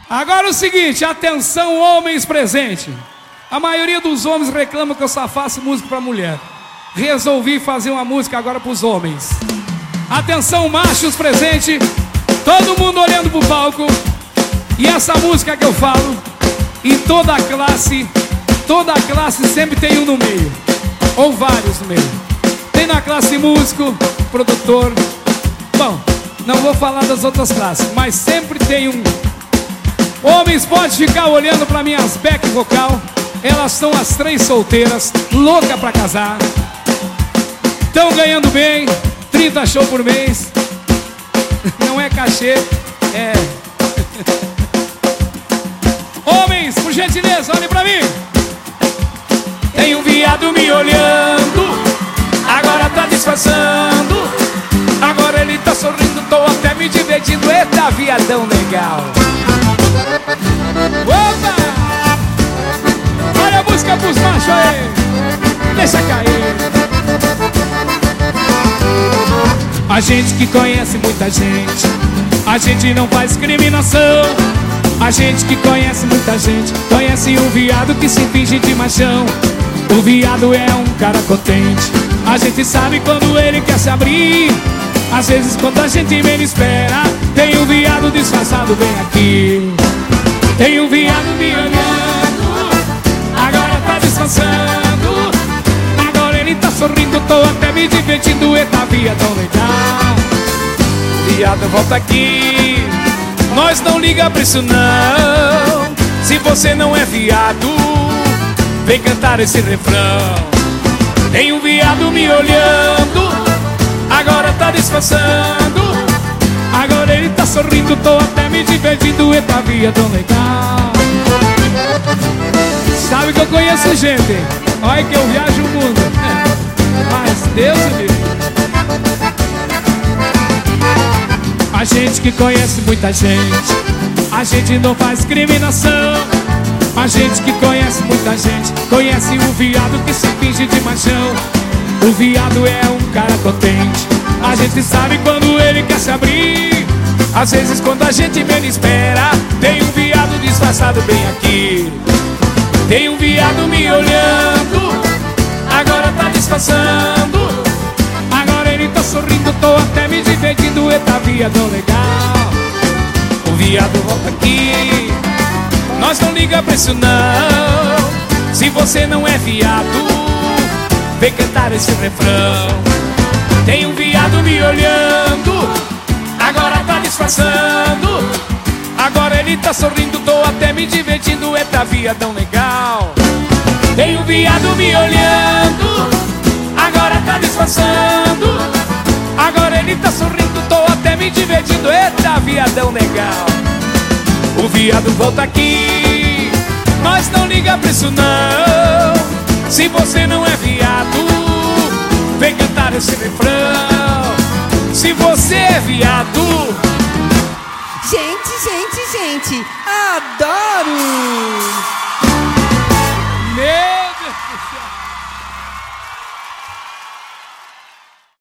Agora o seguinte, atenção homens presentes. A maioria dos homens reclama que eu só faço música pra mulher. Resolvi fazer uma música agora pros homens. Atenção machos presentes, todo mundo olhando pro palco. E essa música que eu falo, em toda a classe sempre tem um no meio, ou vários no meio. Tem na classe músico, produtor. Bom, não vou falar das outras classes, mas sempre tem um. Homens, pode ficar olhando para minhas back vocal. Elas são as 3 solteiras, louca pra casar. Estão ganhando bem, 30 shows por mês. Não é cachê, é... Homens, por gentileza, olhem pra mim. Tem um viado me olhando, agora tá disfarçando. Agora ele tá sorrindo, tô até me divertindo. Eita, viadão legal. Opa! Olha a música pros machos aí. Deixa cair. A gente que conhece muita gente, a gente não faz discriminação. A gente que conhece muita gente, conhece um viado que se finge de machão. O viado é um cara contente, a gente sabe quando ele quer se abrir. Às vezes quando a gente menos espera, tem um viado disfarçado bem aqui. Tem um viado me olhando, agora tá disfarçando. Agora ele tá sorrindo, tô até me divertindo. Eita, viadão legal. Viado, volta aqui, nós não liga pra isso não. Se você não é viado, vem cantar esse refrão. Tem um viado me olhando, agora tá disfarçando. Agora ele tá sorrindo, tô até me divertindo. Eita, viadão legal. Sabe que eu conheço gente, olha que eu viajo o mundo. Mas Deus me livre. A gente que conhece muita gente, a gente não faz discriminação. A gente que conhece muita gente, conhece um viado que se finge de machão. O viado é um cara potente, a gente sabe quando ele quer se abrir. Às vezes quando a gente menos espera, tem um viado disfarçado bem aqui. Tem um viado me olhando, agora tá disfarçando. Agora ele tá sorrindo, tô até me divertindo. Eita, viadão legal. O viado volta aqui, nós não liga pra isso não. Se você não é viado, vem cantar esse refrão. Tem um viado me olhando, agora tá disfarçando. Agora ele tá sorrindo, tô até me divertindo. Eita, viadão legal. Tem um viado me olhando, agora tá disfarçando. Agora ele tá sorrindo, tô até me divertindo. Eita, viadão legal. O viado volta aqui, nós não liga pra isso não. Se você não é viado, vem cantar esse refrão. Se você é viado. Gente, adoro!